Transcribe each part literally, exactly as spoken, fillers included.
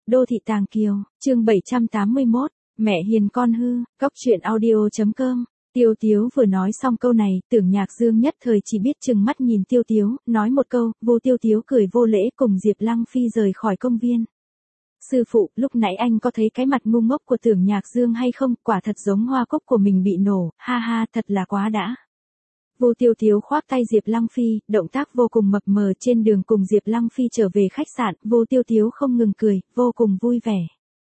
Đô thị Tàng Kiều, chương bảy trăm tám mươi mốt, mẹ hiền con hư, góc truyện audio chấm com. Tiêu Tiếu vừa nói xong câu này, Tưởng Nhạc Dương nhất thời chỉ biết trừng mắt nhìn Tiêu Tiếu, nói một câu, vô Tiêu Tiếu cười vô lễ cùng Diệp Lăng Phi rời khỏi công viên. Sư phụ, lúc nãy anh có thấy cái mặt ngu ngốc của Tưởng Nhạc Dương hay không, quả thật giống hoa cúc của mình bị nổ, ha ha, thật là quá đã. Vô Tiêu Tiếu khoác tay Diệp Lăng Phi, động tác vô cùng mập mờ trên đường cùng Diệp Lăng Phi trở về khách sạn, Vô Tiêu Tiếu không ngừng cười, vô cùng vui vẻ.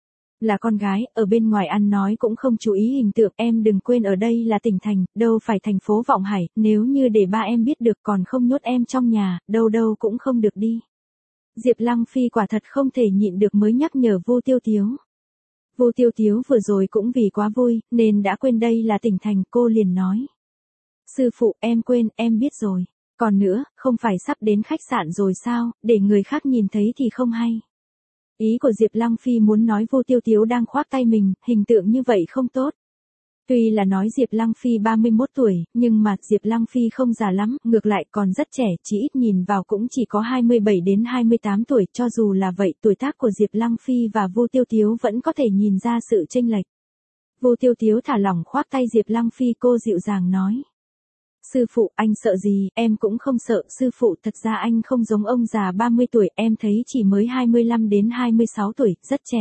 Là con gái, ở bên ngoài ăn nói cũng không chú ý hình tượng, em đừng quên ở đây là tỉnh thành, đâu phải thành phố Vọng Hải, nếu như để ba em biết được còn không nhốt em trong nhà, đâu đâu cũng không được đi. Diệp Lăng Phi quả thật không thể nhịn được mới nhắc nhở Vô Tiêu Tiếu. Vô Tiêu Tiếu vừa rồi cũng vì quá vui, nên đã quên đây là tỉnh thành, cô liền nói. Sư phụ, em quên, em biết rồi. Còn nữa, không phải sắp đến khách sạn rồi sao, để người khác nhìn thấy thì không hay. Ý của Diệp Lăng Phi muốn nói Vô Tiêu Tiếu đang khoác tay mình, hình tượng như vậy không tốt. Tuy là nói Diệp Lăng Phi ba mươi mốt tuổi, nhưng mà Diệp Lăng Phi không già lắm, ngược lại còn rất trẻ, chỉ ít nhìn vào cũng chỉ có hai mươi bảy đến hai mươi tám tuổi, cho dù là vậy, tuổi tác của Diệp Lăng Phi và Vô Tiêu Tiếu vẫn có thể nhìn ra sự chênh lệch. Vô Tiêu Tiếu thả lỏng khoác tay Diệp Lăng Phi, cô dịu dàng nói. Sư phụ, anh sợ gì, em cũng không sợ, sư phụ, thật ra anh không giống ông già ba mươi tuổi, em thấy chỉ mới hai mươi lăm đến hai mươi sáu tuổi, rất trẻ.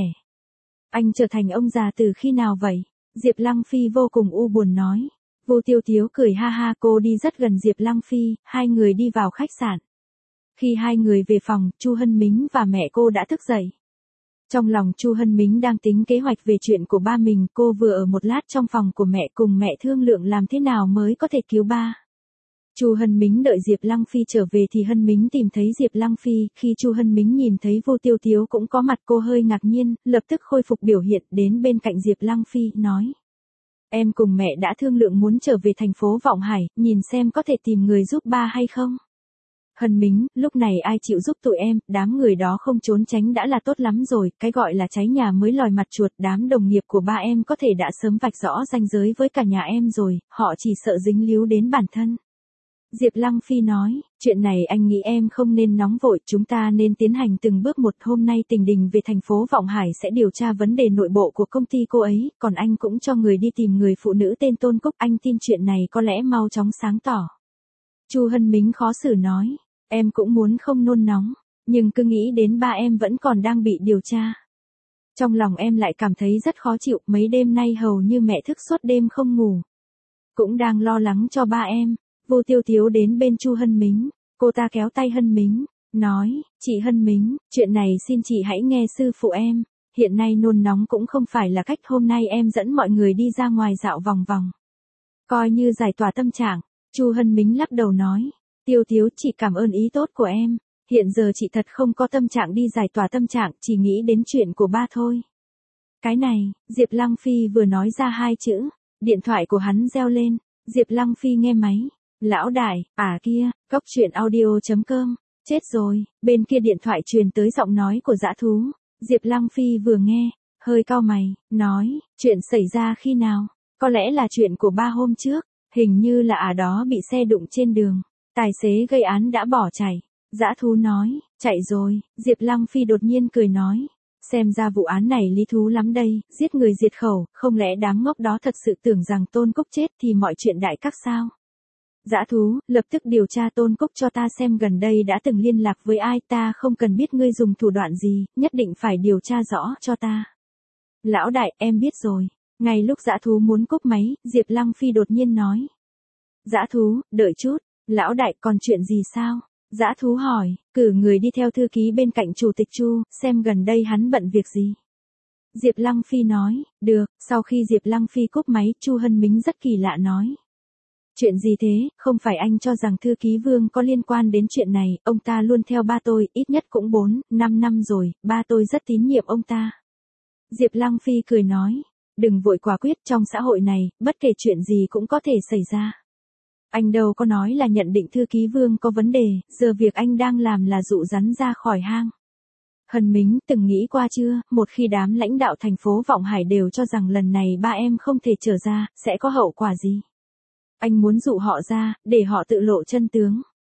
Anh trở thành ông già từ khi nào vậy? Diệp Lăng Phi vô cùng u buồn nói. Vô Tiêu Tiếu cười ha ha, cô đi rất gần Diệp Lăng Phi, hai người đi vào khách sạn. Khi hai người về phòng, Chu Hân Mính và mẹ cô đã thức dậy. Trong lòng Chu Hân Mính đang tính kế hoạch về chuyện của ba mình, cô vừa ở một lát trong phòng của mẹ cùng mẹ thương lượng làm thế nào mới có thể cứu ba. Chu Hân Mính đợi Diệp Lăng Phi trở về thì Hân Mính tìm thấy Diệp Lăng Phi, khi Chu Hân Mính nhìn thấy Vô Tiêu Tiếu cũng có mặt, cô hơi ngạc nhiên, lập tức khôi phục biểu hiện, đến bên cạnh Diệp Lăng Phi, nói. Em cùng mẹ đã thương lượng muốn trở về thành phố Vọng Hải, nhìn xem có thể tìm người giúp ba hay không. Hân Mính, lúc này ai chịu giúp tụi em, đám người đó không trốn tránh đã là tốt lắm rồi, cái gọi là cháy nhà mới lòi mặt chuột, đám đồng nghiệp của ba em có thể đã sớm vạch rõ ranh giới với cả nhà em rồi, họ chỉ sợ dính líu đến bản thân. Diệp Lăng Phi nói, chuyện này anh nghĩ em không nên nóng vội, chúng ta nên tiến hành từng bước một. Hôm nay Tình Đình về thành phố Vọng Hải sẽ điều tra vấn đề nội bộ của công ty cô ấy, còn anh cũng cho người đi tìm người phụ nữ tên Tôn Cúc, anh tin chuyện này có lẽ mau chóng sáng tỏ. Chu Hân Mính khó xử nói, em cũng muốn không nôn nóng, nhưng cứ nghĩ đến ba em vẫn còn đang bị điều tra. Trong lòng em lại cảm thấy rất khó chịu, mấy đêm nay hầu như mẹ thức suốt đêm không ngủ. Cũng đang lo lắng cho ba em. Vô Tiêu Tiếu đến bên Chu Hân Mính, cô ta kéo tay Hân Mính, nói, chị Hân Mính, chuyện này xin chị hãy nghe sư phụ em, hiện nay nôn nóng cũng không phải là cách, hôm nay em dẫn mọi người đi ra ngoài dạo vòng vòng. Coi như giải tỏa tâm trạng, Chu Hân Mính lắc đầu nói, Tiêu Tiếu, chị cảm ơn ý tốt của em, hiện giờ chị thật không có tâm trạng đi giải tỏa tâm trạng, chỉ nghĩ đến chuyện của ba thôi. Cái này, Diệp Lăng Phi vừa nói ra hai chữ, điện thoại của hắn reo lên, Diệp Lăng Phi nghe máy. Lão đại, à kia, góc truyện audio chấm com, chết rồi, bên kia điện thoại truyền tới giọng nói của dã thú. Diệp Lăng Phi vừa nghe, hơi cau mày, nói, chuyện xảy ra khi nào, có lẽ là chuyện của ba hôm trước, hình như là à đó bị xe đụng trên đường, tài xế gây án đã bỏ chạy. Dã thú nói, chạy rồi. Diệp Lăng Phi đột nhiên cười nói, xem ra vụ án này lý thú lắm đây, giết người diệt khẩu, không lẽ đám ngốc đó thật sự tưởng rằng Tôn Cúc chết thì mọi chuyện đại cát sao? Dã thú, lập tức điều tra Tôn Cúc cho ta xem gần đây đã từng liên lạc với ai, ta không cần biết ngươi dùng thủ đoạn gì, nhất định phải điều tra rõ cho ta. Lão đại, em biết rồi. Ngay lúc dã thú muốn cúp máy, Diệp Lăng Phi đột nhiên nói. Dã thú, đợi chút, lão đại còn chuyện gì sao? Dã thú hỏi, cử người đi theo thư ký bên cạnh chủ tịch Chu, xem gần đây hắn bận việc gì. Diệp Lăng Phi nói, được. Sau khi Diệp Lăng Phi cúp máy, Chu Hân Mính rất kỳ lạ nói. Chuyện gì thế, không phải anh cho rằng thư ký Vương có liên quan đến chuyện này, ông ta luôn theo ba tôi, ít nhất cũng bốn, năm năm rồi, ba tôi rất tín nhiệm ông ta. Diệp Lăng Phi cười nói, đừng vội quả quyết, trong xã hội này, bất kể chuyện gì cũng có thể xảy ra. Anh đâu có nói là nhận định thư ký Vương có vấn đề, giờ việc anh đang làm là dụ rắn ra khỏi hang. Hân Mính, từng nghĩ qua chưa, một khi đám lãnh đạo thành phố Vọng Hải đều cho rằng lần này ba em không thể trở ra, sẽ có hậu quả gì? Anh muốn dụ họ ra, để họ tự lộ chân tướng.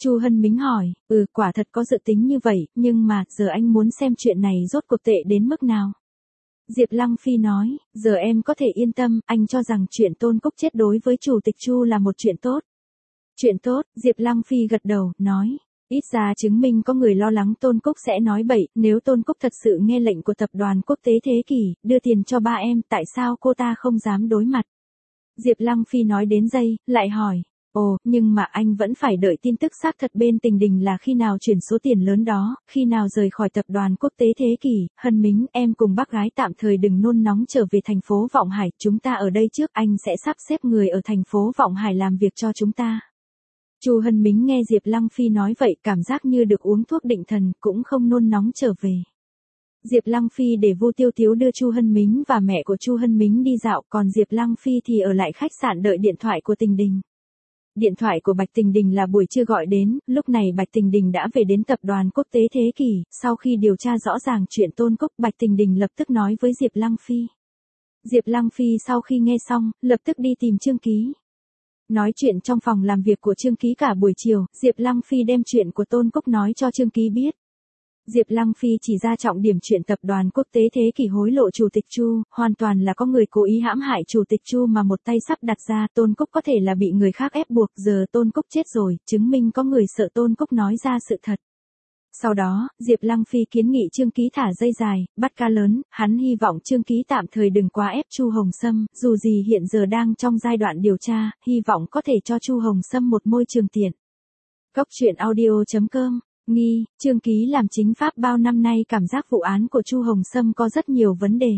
Chu Hân Mính hỏi, ừ quả thật có dự tính như vậy, nhưng mà, giờ anh muốn xem chuyện này rốt cuộc tệ đến mức nào. Diệp Lăng Phi nói, giờ em có thể yên tâm, anh cho rằng chuyện Tôn Cúc chết đối với Chủ tịch Chu là một chuyện tốt. Chuyện tốt, Diệp Lăng Phi gật đầu, nói, ít ra chứng minh có người lo lắng Tôn Cúc sẽ nói bậy, nếu Tôn Cúc thật sự nghe lệnh của tập đoàn quốc tế Thế Kỷ, đưa tiền cho ba em, tại sao cô ta không dám đối mặt? Diệp Lăng Phi nói đến giây, lại hỏi, ồ, nhưng mà anh vẫn phải đợi tin tức xác thật bên Tình Đình là khi nào chuyển số tiền lớn đó, khi nào rời khỏi tập đoàn quốc tế Thế Kỷ. Hân Mính, em cùng bác gái tạm thời đừng nôn nóng trở về thành phố Vọng Hải, chúng ta ở đây trước, anh sẽ sắp xếp người ở thành phố Vọng Hải làm việc cho chúng ta. Chu Hân Mính nghe Diệp Lăng Phi nói vậy, cảm giác như được uống thuốc định thần, cũng không nôn nóng trở về. Diệp Lăng Phi để Vu Tiêu Tiếu đưa Chu Hân Mính và mẹ của Chu Hân Mính đi dạo, còn Diệp Lăng Phi thì ở lại khách sạn đợi điện thoại của Tình Đình. Điện thoại của Bạch Tình Đình là buổi trưa gọi đến, lúc này Bạch Tình Đình đã về đến tập đoàn quốc tế Thế Kỷ, sau khi điều tra rõ ràng chuyện Tôn Cúc, Bạch Tình Đình lập tức nói với Diệp Lăng Phi. Diệp Lăng Phi sau khi nghe xong, lập tức đi tìm Trương Ký. Nói chuyện trong phòng làm việc của Trương Ký cả buổi chiều, Diệp Lăng Phi đem chuyện của Tôn Cúc nói cho Trương Ký biết. Diệp Lăng Phi chỉ ra trọng điểm chuyện tập đoàn quốc tế Thế Kỷ hối lộ Chủ tịch Chu, hoàn toàn là có người cố ý hãm hại Chủ tịch Chu mà một tay sắp đặt ra, Tôn Cúc có thể là bị người khác ép buộc, giờ Tôn Cúc chết rồi, chứng minh có người sợ Tôn Cúc nói ra sự thật. Sau đó, Diệp Lăng Phi kiến nghị Trương Ký thả dây dài, bắt cá lớn, hắn hy vọng Trương Ký tạm thời đừng quá ép Chu Hồng Sâm, dù gì hiện giờ đang trong giai đoạn điều tra, hy vọng có thể cho Chu Hồng Sâm một môi trường tiện. Góc truyện audio chấm com Nghi, Trương Ký làm chính pháp bao năm nay cảm giác vụ án của Chu Hồng Sâm có rất nhiều vấn đề.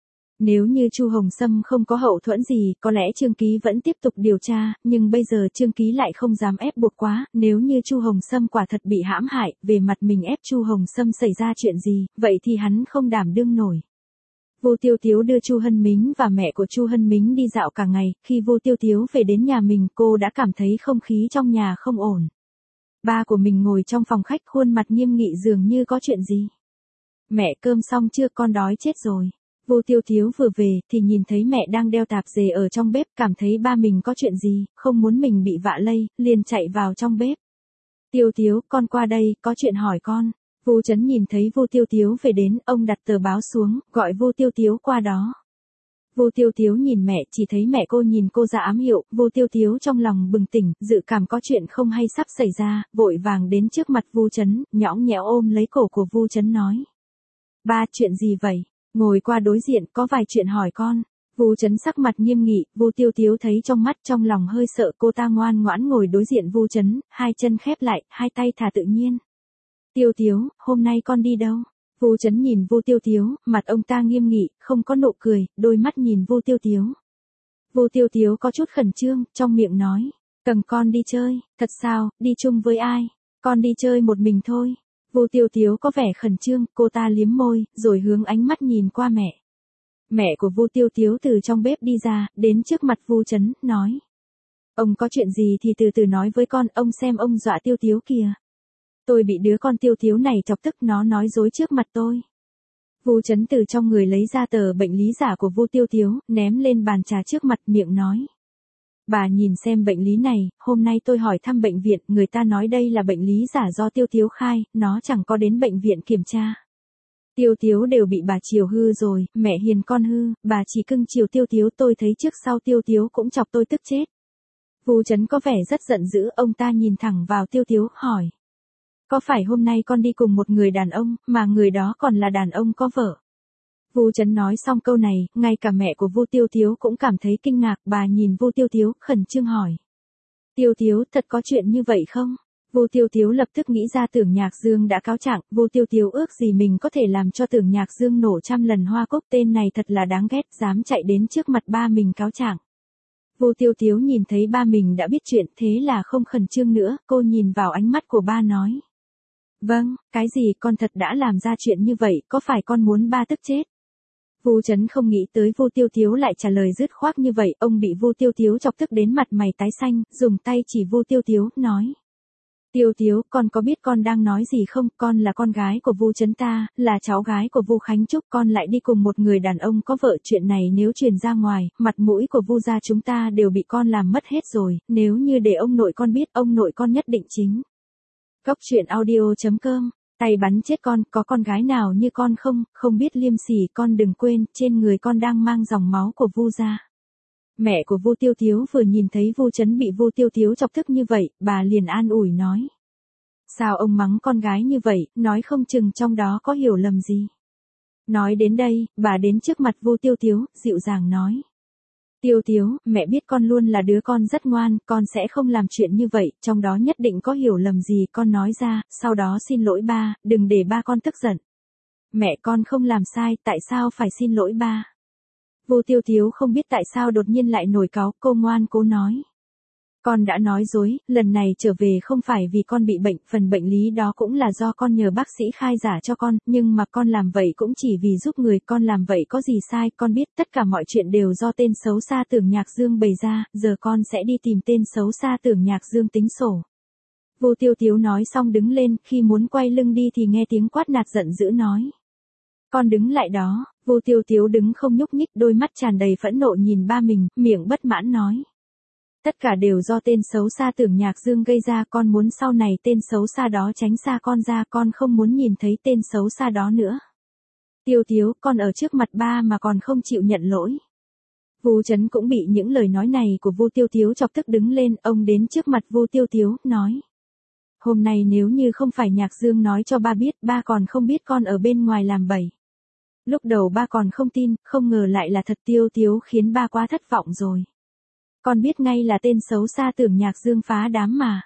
Nếu như Chu Hồng Sâm không có hậu thuẫn gì, có lẽ Trương Ký vẫn tiếp tục điều tra, nhưng bây giờ Trương Ký lại không dám ép buộc quá, nếu như Chu Hồng Sâm quả thật bị hãm hại, về mặt mình ép Chu Hồng Sâm xảy ra chuyện gì, vậy thì hắn không đảm đương nổi. Vu Tiêu Tiếu đưa Chu Hân Mính và mẹ của Chu Hân Mính đi dạo cả ngày, khi Vu Tiêu Tiếu về đến nhà mình, cô đã cảm thấy không khí trong nhà không ổn. Ba của mình ngồi trong phòng khách khuôn mặt nghiêm nghị dường như có chuyện gì. Mẹ cơm xong chưa, con đói chết rồi. Vu Tiêu Tiếu vừa về thì nhìn thấy mẹ đang đeo tạp dề ở trong bếp, cảm thấy ba mình có chuyện gì, không muốn mình bị vạ lây, liền chạy vào trong bếp. Tiêu Tiếu, con qua đây, có chuyện hỏi con. Vu Chấn nhìn thấy Vu Tiêu Tiếu về đến, ông đặt tờ báo xuống, gọi Vu Tiêu Tiếu qua đó. Vu Tiêu Tiếu nhìn mẹ, chỉ thấy mẹ cô nhìn cô ra ám hiệu, Vu Tiêu Tiếu trong lòng bừng tỉnh, dự cảm có chuyện không hay sắp xảy ra, vội vàng đến trước mặt Vu Chấn, nhõng nhẽo ôm lấy cổ của Vu Chấn nói. Ba, chuyện gì vậy? Ngồi qua đối diện, có vài chuyện hỏi con. Vu Chấn sắc mặt nghiêm nghị, Vu Tiêu Tiếu thấy trong mắt trong lòng hơi sợ, cô ta ngoan ngoãn ngồi đối diện Vu Chấn, hai chân khép lại, hai tay thả tự nhiên. Tiêu Tiếu, hôm nay con đi đâu? Vu Chấn nhìn Vu Tiêu Tiếu, mặt ông ta nghiêm nghị, không có nụ cười, đôi mắt nhìn Vu Tiêu Tiếu. Vu Tiêu Tiếu có chút khẩn trương, trong miệng nói, cần con đi chơi, thật sao, đi chung với ai? Con đi chơi một mình thôi. Vu Tiêu Tiếu có vẻ khẩn trương, cô ta liếm môi, rồi hướng ánh mắt nhìn qua mẹ. Mẹ của Vu Tiêu Tiếu từ trong bếp đi ra, đến trước mặt Vu Chấn, nói. Ông có chuyện gì thì từ từ nói với con, ông xem ông dọa Tiêu Tiếu kìa. Tôi bị đứa con Tiêu Tiếu này chọc tức, nó nói dối trước mặt tôi. Vu Chấn từ trong người lấy ra tờ bệnh lý giả của Vu Tiêu Tiếu, ném lên bàn trà trước mặt, miệng nói. Bà nhìn xem bệnh lý này, hôm nay tôi hỏi thăm bệnh viện, người ta nói đây là bệnh lý giả do Tiêu Tiếu khai, nó chẳng có đến bệnh viện kiểm tra. Tiêu Tiếu đều bị bà chiều hư rồi, mẹ hiền con hư, bà chỉ cưng chiều Tiêu Tiếu, tôi thấy trước sau Tiêu Tiếu cũng chọc tôi tức chết. Vu Chấn có vẻ rất giận dữ, ông ta nhìn thẳng vào Tiêu Tiếu, hỏi. Có phải hôm nay con đi cùng một người đàn ông, mà người đó còn là đàn ông có vợ? Vu Chấn nói xong câu này, ngay cả mẹ của Vu Tiêu Tiếu cũng cảm thấy kinh ngạc, bà nhìn Vu Tiêu Tiếu, khẩn trương hỏi. Tiêu Tiếu, thật có chuyện như vậy không? Vu Tiêu Tiếu lập tức nghĩ ra Tưởng Nhạc Dương đã cáo trạng, Vu Tiêu Tiếu ước gì mình có thể làm cho Tưởng Nhạc Dương nổ trăm lần hoa cúc, tên này thật là đáng ghét, dám chạy đến trước mặt ba mình cáo trạng. Vu Tiêu Tiếu nhìn thấy ba mình đã biết chuyện, thế là không khẩn trương nữa, cô nhìn vào ánh mắt của ba nói. Vâng, cái gì, con thật đã làm ra chuyện như vậy, có phải con muốn ba tức chết? Vu Chấn không nghĩ tới Vu Tiêu Tiếu lại trả lời dứt khoát như vậy, ông bị Vu Tiêu Tiếu chọc tức đến mặt mày tái xanh, dùng tay chỉ Vu Tiêu Tiếu, nói. Tiêu Tiếu, con có biết con đang nói gì không, con là con gái của Vu Chấn ta, là cháu gái của Vu Khánh Trúc, con lại đi cùng một người đàn ông có vợ, chuyện này nếu truyền ra ngoài, mặt mũi của Vu gia chúng ta đều bị con làm mất hết rồi, nếu như để ông nội con biết, ông nội con nhất định chính. Cóc truyện audio chấm com, tay bắn chết con, có con gái nào như con không, không biết liêm sỉ con đừng quên, trên người con đang mang dòng máu của Vu gia. Mẹ của Vu Tiêu Tiếu vừa nhìn thấy Vu Chấn bị Vu Tiêu Tiếu chọc tức như vậy, bà liền an ủi nói. Sao ông mắng con gái như vậy, nói không chừng trong đó có hiểu lầm gì. Nói đến đây, bà đến trước mặt Vu Tiêu Tiếu, dịu dàng nói. Tiêu Tiếu, mẹ biết con luôn là đứa con rất ngoan, con sẽ không làm chuyện như vậy, trong đó nhất định có hiểu lầm gì con nói ra, sau đó xin lỗi ba, đừng để ba con tức giận. Mẹ con không làm sai, tại sao phải xin lỗi ba? Vu Tiêu Tiếu không biết tại sao đột nhiên lại nổi cáu, cô ngoan cố nói. Con đã nói dối, lần này trở về không phải vì con bị bệnh, phần bệnh lý đó cũng là do con nhờ bác sĩ khai giả cho con, nhưng mà con làm vậy cũng chỉ vì giúp người, con làm vậy có gì sai, con biết tất cả mọi chuyện đều do tên xấu xa Tưởng Nhạc Dương bày ra, giờ con sẽ đi tìm tên xấu xa Tưởng Nhạc Dương tính sổ. Vu Tiêu Tiếu nói xong đứng lên, khi muốn quay lưng đi thì nghe tiếng quát nạt giận dữ nói. Con đứng lại đó, Vu Tiêu Tiếu đứng không nhúc nhích, đôi mắt tràn đầy phẫn nộ nhìn ba mình, miệng bất mãn nói. Tất cả đều do tên xấu xa Tưởng Nhạc Dương gây ra, con muốn sau này tên xấu xa đó tránh xa con ra, con không muốn nhìn thấy tên xấu xa đó nữa. Tiêu Tiếu, con ở trước mặt ba mà còn không chịu nhận lỗi. Vu Chấn cũng bị những lời nói này của Vu Tiêu Tiếu chọc tức đứng lên, ông đến trước mặt Vu Tiêu Tiếu, nói. Hôm nay nếu như không phải Nhạc Dương nói cho ba biết, ba còn không biết con ở bên ngoài làm bậy. Lúc đầu ba còn không tin, không ngờ lại là thật. Tiêu Tiếu khiến ba quá thất vọng rồi. Con biết ngay là tên xấu xa Tưởng Nhạc Dương phá đám mà.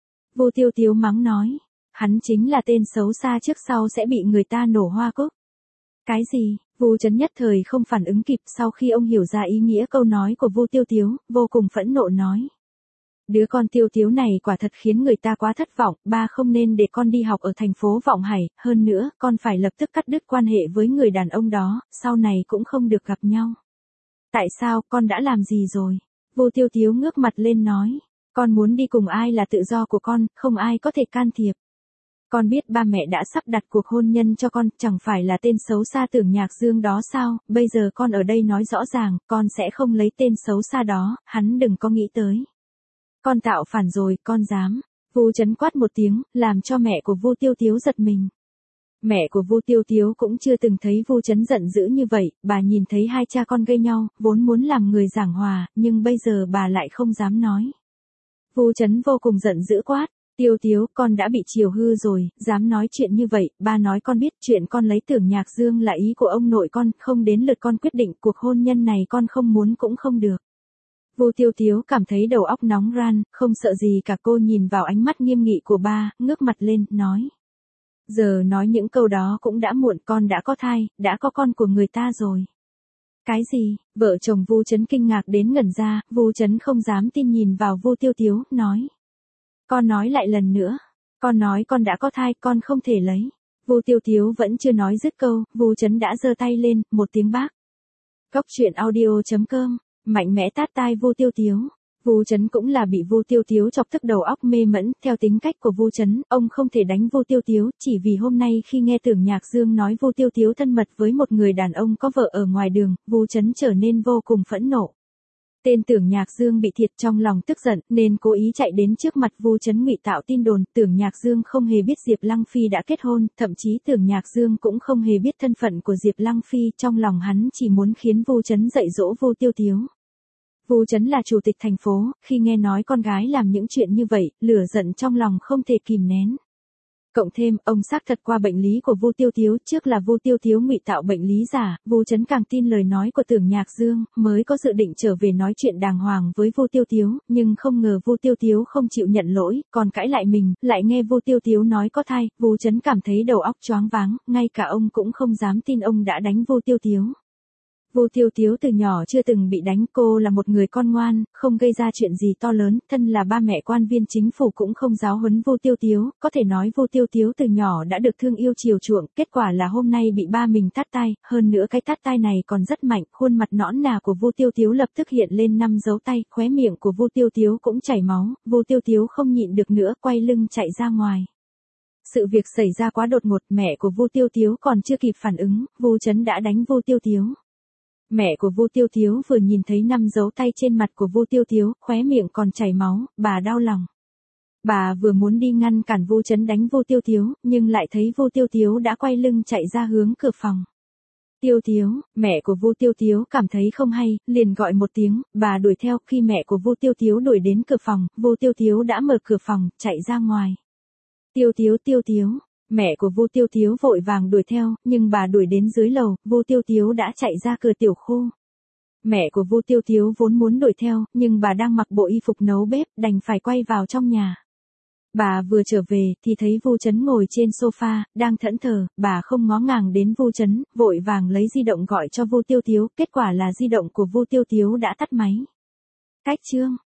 Vu Tiêu Tiếu mắng nói, hắn chính là tên xấu xa trước sau sẽ bị người ta nổ hoa cúc. Cái gì? Vu Chấn nhất thời không phản ứng kịp, sau khi ông hiểu ra ý nghĩa câu nói của Vu Tiêu Tiếu, vô cùng phẫn nộ nói. Đứa con Tiêu Tiếu này quả thật khiến người ta quá thất vọng, ba không nên để con đi học ở thành phố Vọng Hải, hơn nữa, con phải lập tức cắt đứt quan hệ với người đàn ông đó, sau này cũng không được gặp nhau. Tại sao, con đã làm gì rồi? Vu Tiêu Tiếu ngước mặt lên nói, con muốn đi cùng ai là tự do của con, không ai có thể can thiệp. Con biết ba mẹ đã sắp đặt cuộc hôn nhân cho con, chẳng phải là tên xấu xa Tưởng Nhạc Dương đó sao, bây giờ con ở đây nói rõ ràng, con sẽ không lấy tên xấu xa đó, hắn đừng có nghĩ tới. Con tạo phản rồi, con dám. Vu Chấn quát một tiếng, làm cho mẹ của Vu Tiêu Tiếu giật mình. Mẹ của Vu Tiêu Tiếu cũng chưa từng thấy Vu Chấn giận dữ như vậy, bà nhìn thấy hai cha con gây nhau, vốn muốn làm người giảng hòa, nhưng bây giờ bà lại không dám nói. Vu Chấn vô cùng giận dữ quát, Tiêu Tiếu, con đã bị chiều hư rồi, dám nói chuyện như vậy, ba nói con biết chuyện con lấy Tưởng Nhạc Dương là ý của ông nội con, không đến lượt con quyết định, cuộc hôn nhân này con không muốn cũng không được. Vu Tiêu Tiếu cảm thấy đầu óc nóng ran, không sợ gì cả, cô nhìn vào ánh mắt nghiêm nghị của ba, ngước mặt lên, nói. Giờ nói những câu đó cũng đã muộn, con đã có thai, đã có con của người ta rồi. Cái gì? Vợ chồng Vu Chấn kinh ngạc đến ngẩn ra, Vu Chấn không dám tin nhìn vào Vu Tiêu Tiếu, nói. Con nói lại lần nữa, con nói con đã có thai, con không thể lấy. Vu Tiêu Tiếu vẫn chưa nói dứt câu, Vu Chấn đã giơ tay lên, một tiếng bác. Cóc truyện audio chấm com, mạnh mẽ tát tai Vu Tiêu Tiếu. Vu Chấn cũng là bị Vu Tiêu Tiếu chọc tức đầu óc mê mẫn, theo tính cách của Vu Chấn, ông không thể đánh Vu Tiêu Tiếu, chỉ vì hôm nay khi nghe Tưởng Nhạc Dương nói Vu Tiêu Tiếu thân mật với một người đàn ông có vợ ở ngoài đường, Vu Chấn trở nên vô cùng phẫn nộ. Tên Tưởng Nhạc Dương bị thiệt, trong lòng tức giận, nên cố ý chạy đến trước mặt Vu Chấn ngụy tạo tin đồn, Tưởng Nhạc Dương không hề biết Diệp Lăng Phi đã kết hôn, thậm chí Tưởng Nhạc Dương cũng không hề biết thân phận của Diệp Lăng Phi, trong lòng hắn chỉ muốn khiến Vu Chấn dạy dỗ Vu Tiêu Tiếu. Vu Chấn là chủ tịch thành phố, khi nghe nói con gái làm những chuyện như vậy, lửa giận trong lòng không thể kìm nén. Cộng thêm, ông xác thật qua bệnh lý của Vu Tiêu Tiếu, trước là Vu Tiêu Tiếu ngụy tạo bệnh lý giả, Vu Chấn càng tin lời nói của Tưởng Nhạc Dương, mới có dự định trở về nói chuyện đàng hoàng với Vu Tiêu Tiếu, nhưng không ngờ Vu Tiêu Tiếu không chịu nhận lỗi, còn cãi lại mình, lại nghe Vu Tiêu Tiếu nói có thai, Vu Chấn cảm thấy đầu óc choáng váng, ngay cả ông cũng không dám tin ông đã đánh Vu Tiêu Tiếu. Vu Tiêu Tiếu từ nhỏ chưa từng bị đánh, cô là một người con ngoan, không gây ra chuyện gì to lớn, thân là ba mẹ quan viên chính phủ cũng không giáo huấn Vu Tiêu Tiếu, có thể nói Vu Tiêu Tiếu từ nhỏ đã được thương yêu chiều chuộng, kết quả là hôm nay bị ba mình tát tay, hơn nữa cái tát tay này còn rất mạnh, khuôn mặt nõn nà của Vu Tiêu Tiếu lập tức hiện lên năm dấu tay, khóe miệng của Vu Tiêu Tiếu cũng chảy máu, Vu Tiêu Tiếu không nhịn được nữa, quay lưng chạy ra ngoài. Sự việc xảy ra quá đột ngột, mẹ của Vu Tiêu Tiếu còn chưa kịp phản ứng, Vu Chấn đã đánh Vu Tiêu Tiếu. Mẹ của Vu Tiêu Tiếu vừa nhìn thấy năm dấu tay trên mặt của Vu Tiêu Tiếu, khóe miệng còn chảy máu, bà đau lòng. Bà vừa muốn đi ngăn cản Vu Chấn đánh Vu Tiêu Tiếu, nhưng lại thấy Vu Tiêu Tiếu đã quay lưng chạy ra hướng cửa phòng. Tiêu Tiếu, mẹ của Vu Tiêu Tiếu cảm thấy không hay, liền gọi một tiếng, bà đuổi theo, khi mẹ của Vu Tiêu Tiếu đuổi đến cửa phòng, Vu Tiêu Tiếu đã mở cửa phòng, chạy ra ngoài. Tiêu Tiếu, Tiêu Tiếu, mẹ của Vu Tiêu Tiếu vội vàng đuổi theo, nhưng bà đuổi đến dưới lầu, Vu Tiêu Tiếu đã chạy ra cửa tiểu khu. Mẹ của Vu Tiêu Tiếu vốn muốn đuổi theo, nhưng bà đang mặc bộ y phục nấu bếp, đành phải quay vào trong nhà. Bà vừa trở về, thì thấy Vu Chấn ngồi trên sofa, đang thẫn thờ, bà không ngó ngàng đến Vu Chấn, vội vàng lấy di động gọi cho Vu Tiêu Tiếu, kết quả là di động của Vu Tiêu Tiếu đã tắt máy. Cách chương